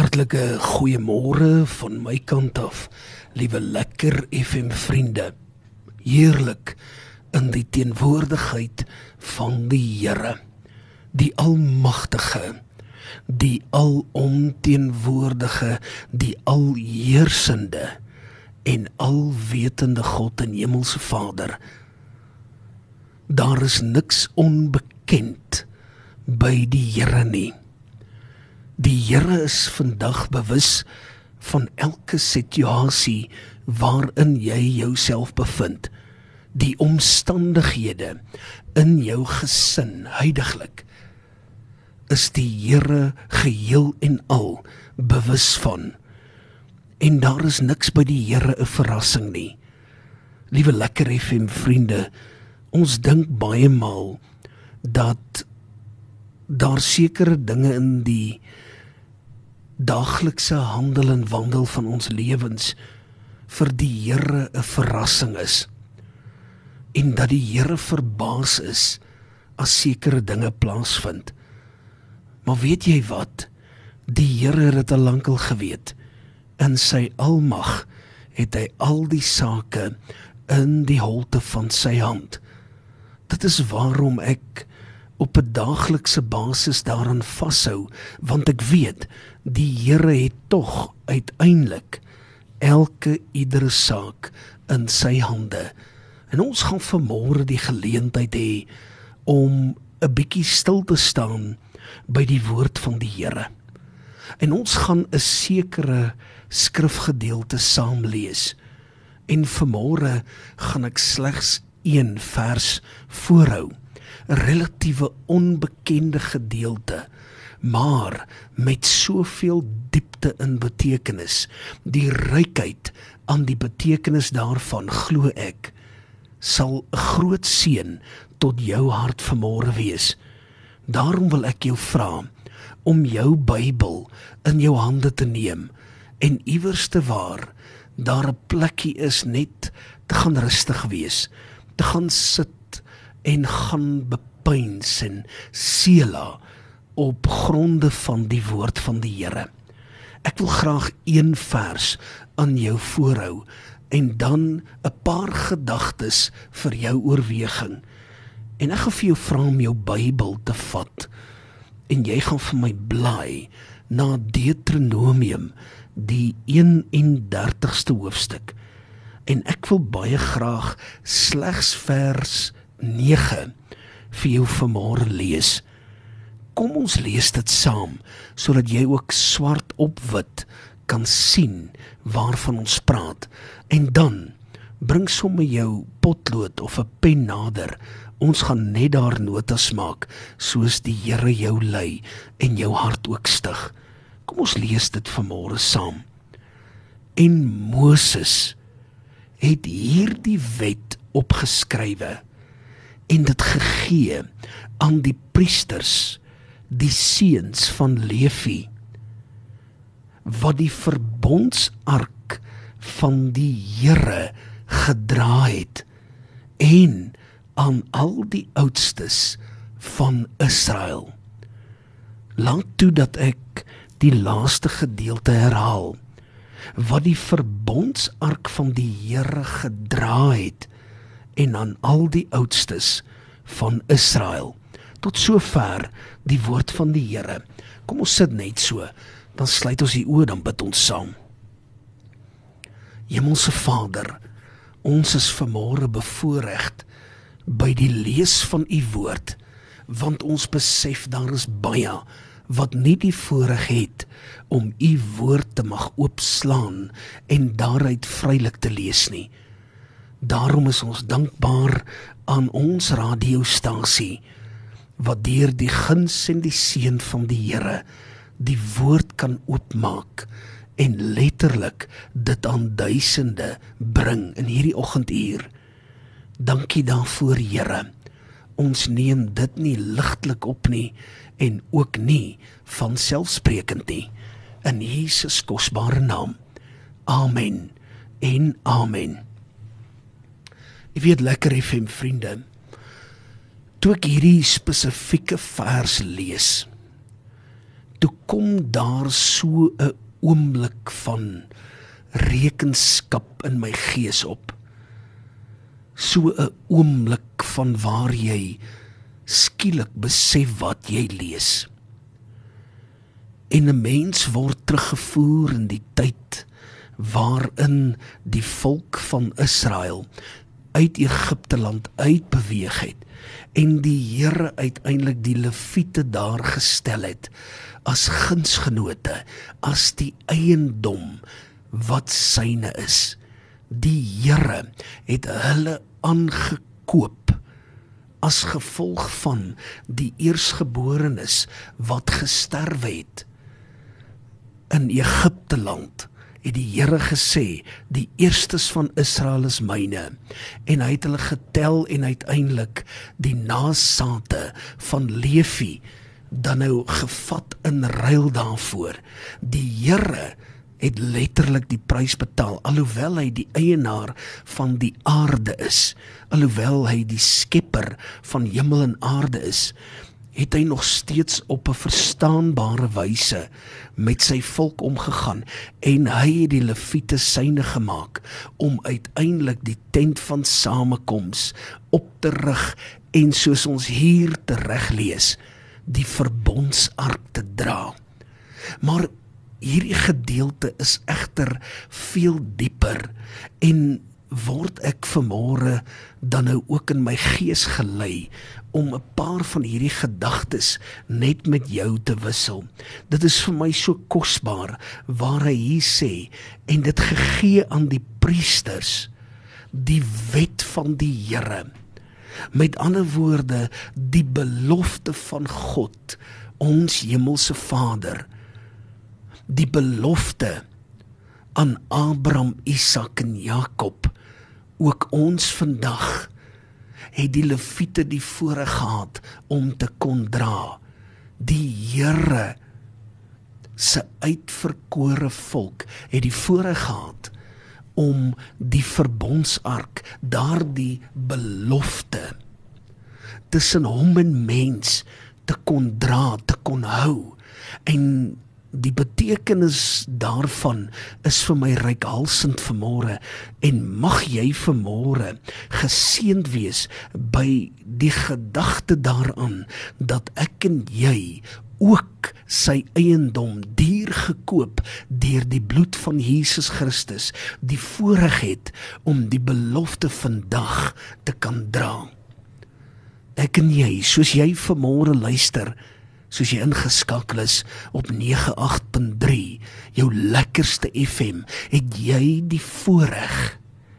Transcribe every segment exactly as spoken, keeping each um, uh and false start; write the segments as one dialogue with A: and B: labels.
A: Hartlike goeiemôre van my kant af, liewe Lekker F M vriende. Heerlik in die teenwoordigheid van die Here, die Almagtige, die alomteenwoordige, die alheersende en alwetende God en Hemelse Vader. Daar is niks onbekend by die Here nie. Die Here is vandag bewus van elke situasie waarin jy jouself bevind. Die omstandighede in jou gesin, huidiglik, is die Here geheel en al bewus van. En daar is niks by die Here 'n verrassing nie. Liewe Lekker F M vriende, ons dink baie maal dat daar sekere dinge in die daaglikse handel en wandel van ons lewens vir die Here 'n verrassing is. En dat die Here verbaas is as sekere dinge plaasvind. Maar weet jy wat? Die Here het dit al lankal geweet. In sy almag het hy al die sake in die holte van sy hand. Dit is waarom ek op 'n daaglikse basis daaraan vashou, want ek weet, die Here het tog uiteindelik elke iedere saak in sy hande. En ons gaan vanmôre die geleentheid hê om 'n bietjie stil te staan by die woord van die Here. En ons gaan 'n sekere skrifgedeelte saam lees. En vanmôre gaan ek slegs een vers voorhou. 'n Relatiewe onbekende gedeelte, maar met soveel diepte in betekenis. Die rykheid aan die betekenis daarvan, glo ek, sal 'n groot seën tot jou hart vanmôre wees. Daarom wil ek jou vra om jou Bybel in jou hande te neem en iewers te waar daar 'n plekkie is net te gaan rustig wees, te gaan sit en gaan bepeins en sela op gronde van die woord van die Here. Ek wil graag een vers aan jou voorhou en dan 'n paar gedagtes vir jou oorweging. En ek gaan vir jou vra om jou Bybel te vat en jy gaan vir my blaai na Deuteronomium, die eenendertigste hoofstuk. En ek wil baie graag slegs vers nege vir jou vanmôre lees. Kom ons lees dit saam, sodat jy ook swart op wit kan sien waarvan ons praat. En dan, bring sommer jou potlood of 'n pen nader. Ons gaan net daar notas maak, soos die Here jou lei en jou hart ook stig. Kom ons lees dit vanmôre saam. En Moses het hierdie wet opgeskrywe en dit gegee aan die priesters, die seuns van Levi, wat die verbondsark van die Here gedra het, en aan al die oudstes van Israel. Laat toe dat ek die laaste gedeelte herhaal, wat die verbondsark van die Here gedra het, en aan al die oudstes van Israel. Tot sover die woord van die Here. Kom ons sit net so, dan sluit ons die oë, dan bid ons saam. Hemelse Vader, ons is vanmôre bevoorreg by die lees van u woord, want ons besef daar is baie wat nie die voorreg het om u woord te mag oopslaan en daaruit vrylik te lees nie. Daarom is ons dankbaar aan ons radiostasie, wat deur die guns en die seën van die Here die woord kan oopmaak en letterlik dit aan duisende bring in hierdie oggenduur. Dankie daarvoor, Here. Ons neem dit nie ligtelik op nie en ook nie vanselfsprekend nie. In Jesus kosbare naam. Amen en amen. Jy weet, Lekker F M vriende, toe ek hierdie spesifieke vers lees, toe kom daar so 'n oomblik van rekenskap in my gees op. So 'n oomblik van waar jy skielik besef wat jy lees. En 'n mens word teruggevoer in die tyd waarin die volk van Israel uit Egipte land uitbeweeg het en die Here uiteindelik die Lewiete daar gestel het as gunsgenote, as die eiendom wat syne is. Die Here het hulle aangekoop as gevolg van die eersgeborenes wat gesterwe het in Egipte land. Het die Here gesê, die eerstes van Israel is myne, en hy het hulle getel en uiteindelik die nasate van Levi dan nou gevat in ruil daarvoor. Die Here het letterlik die prys betaal, alhoewel hy die eienaar van die aarde is, alhoewel hy die skepper van hemel en aarde is, het hy nog steeds op 'n verstaanbare wyse met sy volk omgegaan, en hy het die Lewiete syne gemaak, om uiteindelik die tent van samekoms op te rig, en soos ons hier tereg lees, die verbondsark te dra. Maar hierdie gedeelte is egter veel dieper, en word ek vanmôre dan nou ook in my gees gelei om 'n paar van hierdie gedagtes net met jou te wissel. Dit is vir my so kosbaar waar hy hier sê, en dit gegee aan die priesters, die wet van die Here. Met ander woorde, die belofte van God, ons hemelse Vader, die belofte aan Abraham, Isak en Jakob, ook ons vandag, het die Lewiete die voorreg gehad om te kon dra. Die Here se uitverkore volk het die voorreg gehad om die verbondsark, daardie belofte tussen hom en mens te kon dra, te kon hou. En die betekenis daarvan is vir my reikhalsend vanmôre, en mag jy vanmôre geseënd wees by die gedagte daaraan dat ek en jy ook sy eiendom duur gekoop deur die bloed van Jesus Christus, die voorreg het om die belofte vandag te kan dra. Ek en jy, soos jy vanmôre luister, soos jy ingeskakel is op nege agt punt drie, jou lekkerste F M, het jy die voorreg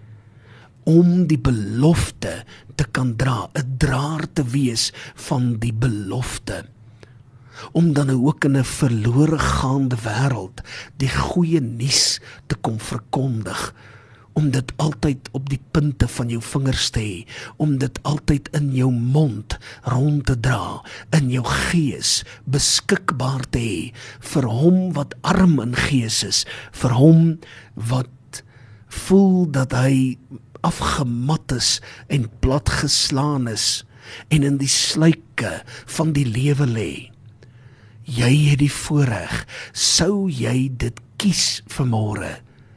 A: om die belofte te kan dra, 'n draer te wees van die belofte, om dan ook in 'n verlore gaande wêreld die goeie nuus te kom verkondig, om dit altyd op die punte van jou vingers te hê, om dit altyd in jou mond rond te dra, in jou gees beskikbaar te hê, vir hom wat arm in gees is, vir hom wat voel dat hy afgemat is en platgeslaan is, en in die sluike van die lewe lê. Jy het die voorreg, sou jy dit kies vanmôre,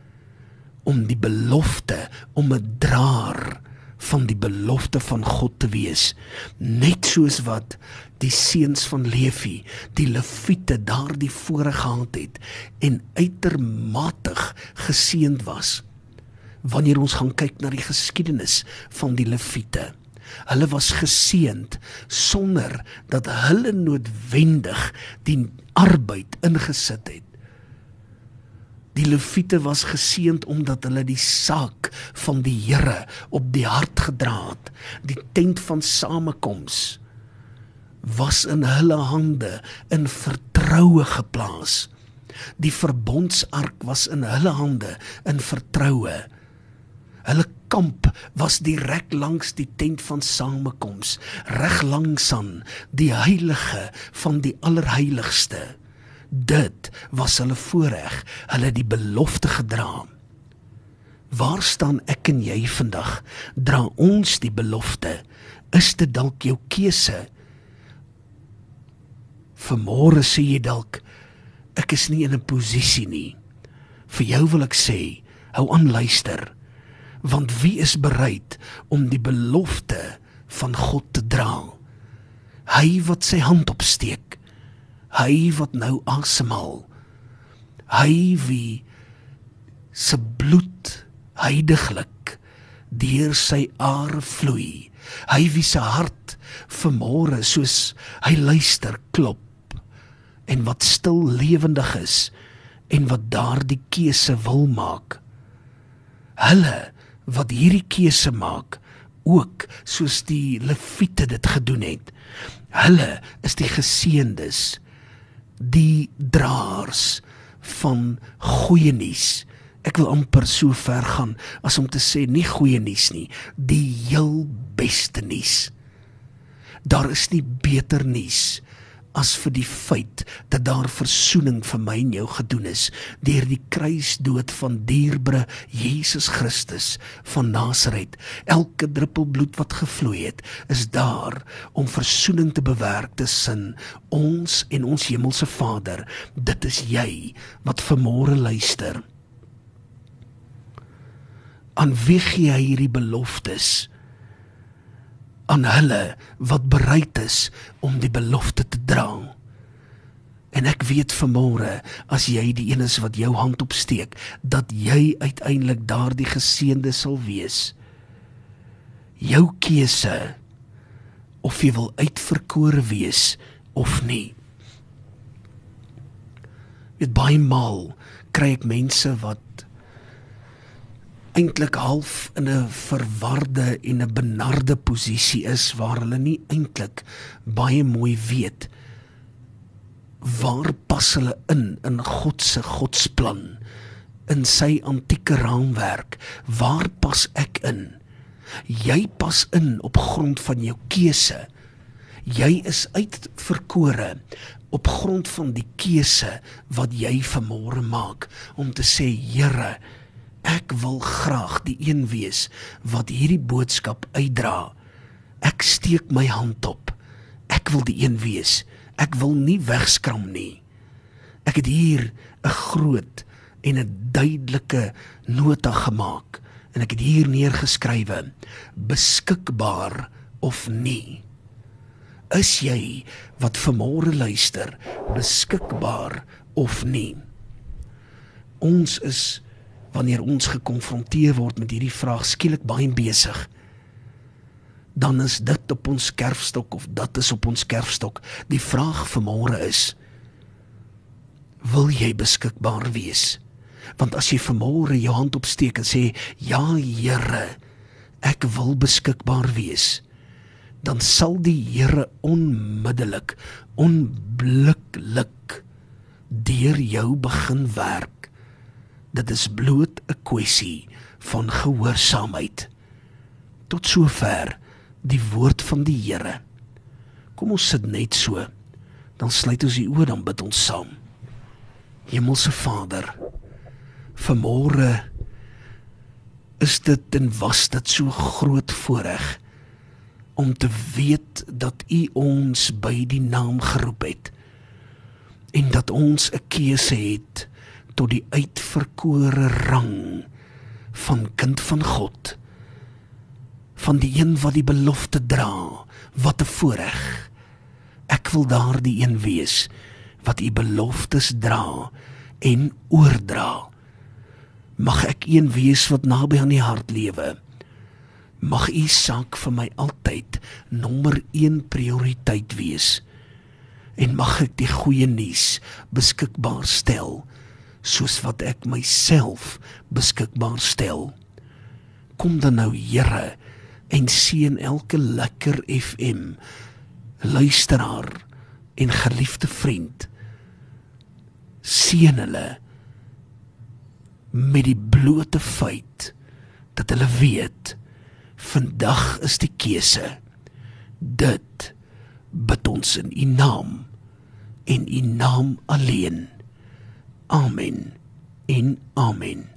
A: om die belofte, om 'n draer van die belofte van God te wees, net soos wat die seuns van Levi, die Lewiete daardie voorreg gehad het, en uitermatig geseënd was. Wanneer ons gaan kyk na die geskiedenis van die Lewiete, hulle was geseënd sonder dat hulle noodwendig die arbeid ingesit het. Die Lewiete was geseënd omdat hulle die saak van die Here op die hart gedra het. Die tent van samekoms was in hulle hande in vertroue geplaas. Die verbondsark was in hulle hande in vertroue. Hulle kamp was direk langs die tent van samekoms, reg langs aan die heilige van die allerheiligste. Dit was hulle voorreg, hulle die belofte gedra. Waar staan ek en jy vandag? Dra ons die belofte? Is dit dalk jou keuse? Vanmôre sê jy dalk, ek is nie in 'n posisie nie. Vir jou wil ek sê, hou aan luister, want wie is bereid om die belofte van God te dra? Hy wat sy hand opsteek, hy wat nou asemhaal, hy wie se bloed heiliglik deur sy are vloei, hy wie se hart vanmôre soos hy luister klop, en wat stil lewendig is, en wat daardie keuse wil maak. Hulle wat hierdie keuse maak, ook soos die Lewiete dit gedoen het, hulle is die geseëndes, die draers van goeie nuus. Ek wil amper so ver gaan as om te sê nie goeie nuus nie, die heel beste nuus. Daar is nie beter nuus as vir die feit dat daar versoening vir my en jou gedoen is deur die kruisdood van dierbare Jesus Christus van Nasaret. Elke druppel bloed wat gevloei het, is daar om versoening te bewerk tussen ons en ons hemelse Vader. Dit is jy wat vanmôre luister. Aan wie gee hy hierdie beloftes? Aan hulle wat bereid is om die belofte te dra. En ek weet vanmôre, as jy die een is wat jou hand opsteek, dat jy uiteindelik daardie geseënde sal wees. Jou keuse, of jy wil uitverkore wees of nie. Weet, baie maal kry ek mense wat eintlik half in 'n verwarde en 'n benarde posisie is, waar hulle nie eintlik baie mooi weet, waar pas hulle in, in God se Godsplan, in sy antieke raamwerk, waar pas ek in? Jy pas in op grond van jou keuse. Jy is uitverkore op grond van die keuse wat jy vanmôre maak, om te sê, Here, ek wil graag die een wees wat hierdie boodskap uitdra. Ek steek my hand op. Ek wil die een wees. Ek wil nie wegskram nie. Ek het hier 'n groot en 'n duidelike nota gemaak. En ek het hier neergeskrywe, beskikbaar of nie. Is jy wat vanmôre luister, beskikbaar of nie? Ons is, wanneer ons gekonfronteer word met hierdie vraag, skielik baie besig. Dan is dit op ons kerfstok, of dat is op ons kerfstok. Die vraag vanmôre is, wil jy beskikbaar wees? Want as jy vanmôre jou hand opsteek en sê, ja Here, ek wil beskikbaar wees, dan sal die Here onmiddellik, onblikklik deur jou begin werk. Dit is bloot 'n kwessie van gehoorsaamheid. Tot sover die woord van die Here. Kom ons sit net so, dan sluit ons die oë, dan bid ons saam. Hemelse Vader, vanmôre is dit en was dit so groot voorreg om te weet dat U ons by die naam geroep het en dat ons 'n keuse het tot die uitverkore rang van kind van God, van die een wat die belofte dra. Wat 'n voorreg. Ek wil daar die een wees wat U beloftes dra en oordra. Mag ek een wees wat naby aan die hart lewe. Mag U saak vir my altyd nommer een prioriteit wees. En mag ek die goeie nuus beskikbaar stel, soos wat ek myself beskikbaar stel. Kom dan nou, Here, en seën elke lekker F M luisteraar en geliefde vriend. Seën hulle met die blote feit dat hulle weet, vandag is die keuse. Dit bid ons in U naam en U naam alleen. Amen en amen.